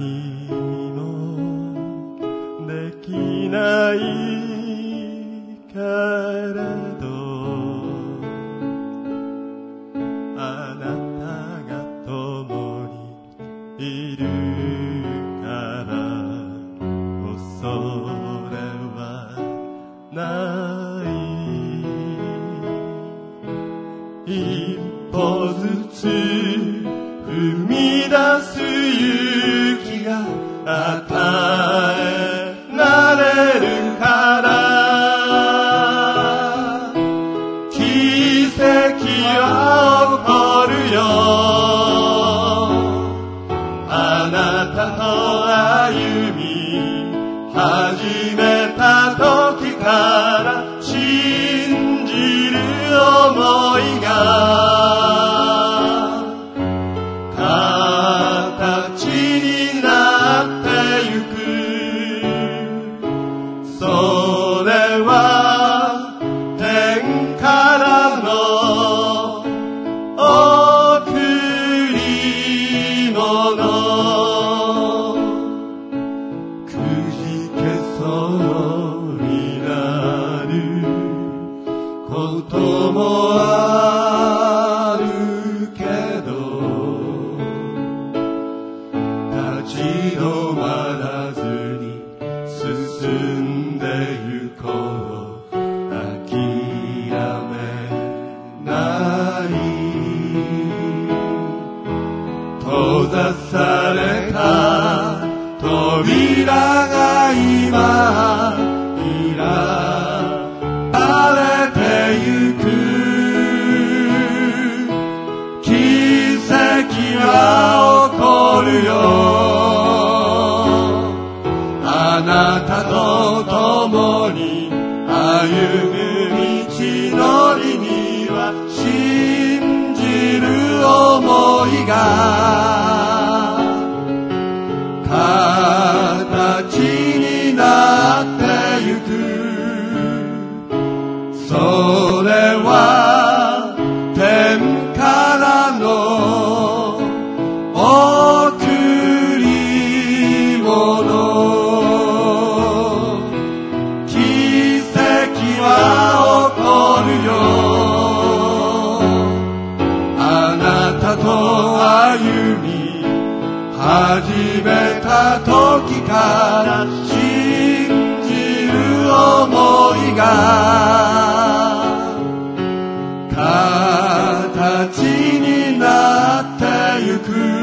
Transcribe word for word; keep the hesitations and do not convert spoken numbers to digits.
何もできないからどあなたが共にいるから恐れはない一歩ずつ踏み出す勇気が与えられるから奇跡は起こるよあなたと歩み始めた時から信じる想いが形になってゆくそれは天からの贈り物くじけそうになることもあるけど立ち止まらずに進んでゆこう諦めない閉ざされた扉が今開かれてゆく奇跡は起こるよあなたと共に歩む道のりには信じる想いが形になってゆくそれは天からの贈り物奇跡は起こるよあなたと歩み始めた時から信じる想いが形になってゆく